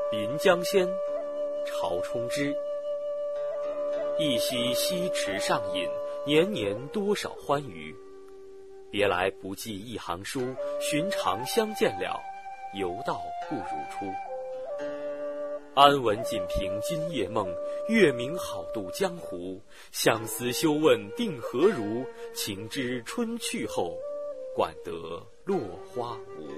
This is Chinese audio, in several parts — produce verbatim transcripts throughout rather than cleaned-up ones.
临江仙，曹冲之。一夕西池上饮，年年多少欢娱。别来不记一行书，寻常相见了，犹道不如初。安稳锦屏今夜梦，月明好渡江湖。相思休问定何如？情知春去后，管得落花无。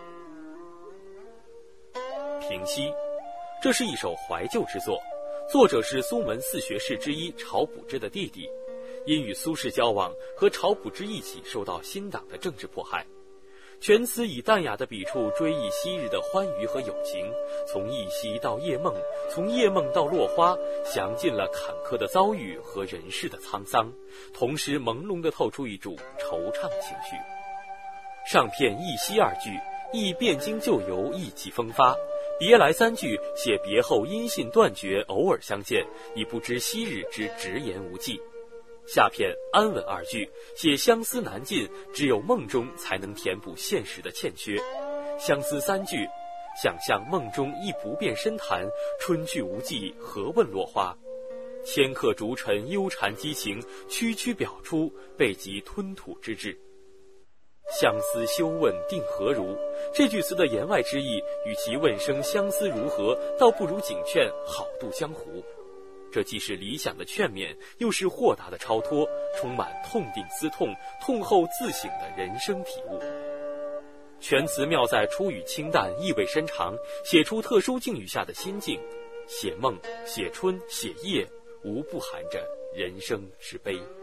平西，这是一首怀旧之作，作者是苏门四学士之一晁补之的弟弟，因与苏轼交往，和晁补之一起受到新党的政治迫害。全词以淡雅的笔触追忆昔日的欢愉和友情，从忆昔到夜梦，从夜梦到落花，详尽了坎坷的遭遇和人世的沧桑，同时朦胧地透出一种惆怅情绪。上片忆昔二句，忆汴京旧游意气风发；别来三句，写别后音信断绝，偶尔相见，已不知昔日之直言无忌。下片安稳二句，写相思难尽，只有梦中才能填补现实的欠缺。相思三句，想象梦中亦不变深潭，春去无际，何问落花。迁客逐尘，忧缠激情，区区表出，备及吞吐之志。相思休问定何如，这句词的言外之意，与其问声相思如何，倒不如警劝好渡江湖。这既是理想的劝勉，又是豁达的超脱，充满痛定思痛、痛后自省的人生体悟。全词妙在出语清淡，意味深长，写出特殊境遇下的心境，写梦、写春、写夜，无不含着人生之悲。